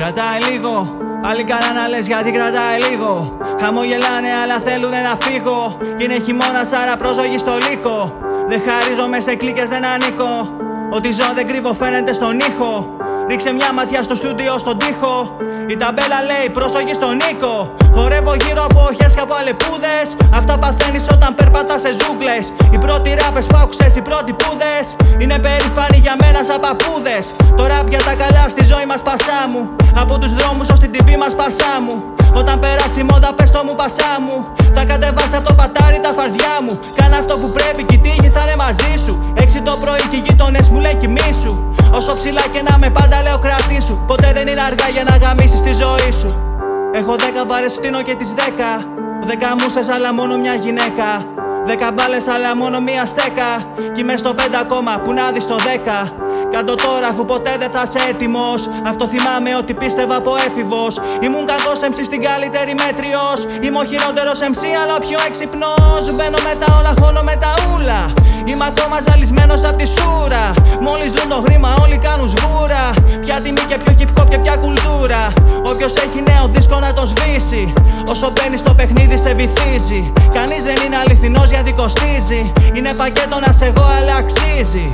Κρατάει λίγο, πάλι καλά να λες γιατί κρατάει λίγο. Χαμογελάνε αλλά θέλουνε να φύγω. Κι είναι χειμώνας άρα πρόσοχη στο λύκο. Δεν χαρίζομαι σε κλίκες, δεν ανήκω. Ό,τι ζω δεν κρύβω φαίνεται στον ήχο. Ρίξε μια ματιά στο στούντιο στον τοίχο. Η ταμπέλα λέει πρόσοχη στον Νίκο. Χορεύω γύρω από οχιές και από αλεπούδες. Αυτά παθαίνεις όταν περπατάς σε ζούγκλες. Οι πρώτοι ράπες που άκουσες, οι πρώτοι πούδες είναι περήφανοι για μένα σαν παππούδες. Το ράπ για τα καλά στη ζωή μας πασά μου. Από τους δρόμους ως την TV μας πασά μου. Όταν περάσει η μόδα πες το μου πασά μου. Θα κατεβάσει από το πατάρι τα φαρδιά μου. Κάνε αυτό που πρέπει και η τύχη θα είναι μαζί σου. 6 το πρωί και οι γείτονες μου λέει κοιμήσου. Όσο ψηλά και να με πάντα λέω κρατήσου. Ποτέ δεν είναι αργά για να γαμίσεις τη ζωή σου. Έχω 10 μπάρες φτύνω και τις 10. 10 μουσες αλλά μόνο μια γυναίκα. 10 μπάλες αλλά μόνο μια στέκα. Κι είμαι στο 5 ακόμα που να δεις το 10. Κάντο τώρα αφού ποτέ δεν θα είσαι έτοιμος. Αυτό θυμάμαι ότι πίστευα από έφηβος. Ήμουν κακός MC στην καλύτερη μέτριος. Είμαι ο χειρότερος MC αλλά ο πιο έξυπνος. Μπαίνω με τα όλα, χώνω με τα ούλα. Είμαι ακόμα ζαλισμένος απ' τη σούρα. Μόλις δουν το χρήμα όλοι κάνουν σβούρα. Ποια τιμή και ποιο hip hop και ποια κουλτούρα. Όποιος έχει νέο δίσκο να το σβήσει. Όσο μπαίνει στο παιχνίδι σε βυθίζει. Κανείς δεν είναι αληθινός γιατί κοστίζει. Είναι πακέτο να σε εγώ αλλά αξίζει.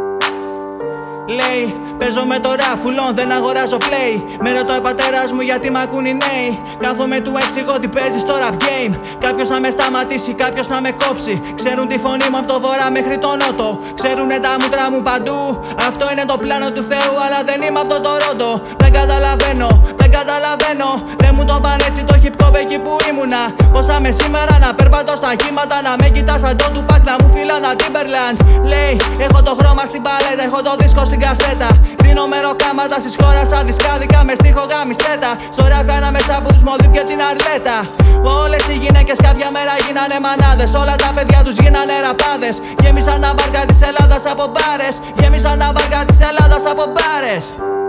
Λέει, παίζω με το ράφουλον, δεν αγοράζω play. Με ρωτάει ο πατέρας μου γιατί μ' ακούν οι νέοι. Κάθομαι του εξηγώ τι παίζεις στο rap game. Κάποιος να με σταματήσει, κάποιος να με κόψει. Ξέρουν τη φωνή μου από το βορρά μέχρι το νότο. Ξέρουνε τα μούτρα μου παντού. Αυτό είναι το πλάνο του Θεού, αλλά δεν είμαι από το Τορόντο. Δεν καταλαβαίνω, δεν καταλαβαίνω. Δεν μου το πάνε έτσι το hip hop εκεί που ήμουνα. Πώς θα με σήμερα να περπατώ στα κύματα. Να με κοιτάς σαν το Tupac, να μου φιλάνα Timberland. Λέει, έχω το χρώμα στην παλέτα, έχω το δίσκο στην κασέτα. Δίνω μεροκάματα στις χώρας στα δισκάδικα με στίχο γαμισέτα. Στο ράφι ανάμεσα από τους Μολδίβ και την Αρλέτα. Όλες οι γυναίκες κάποια μέρα γίνανε μανάδες. Όλα τα παιδιά τους γίνανε ραπάδες. Γέμισαν τα μπάρκα της Ελλάδας από μπάρες. Γέμισαν τα μπάρκα της Ελλάδας από μπάρες.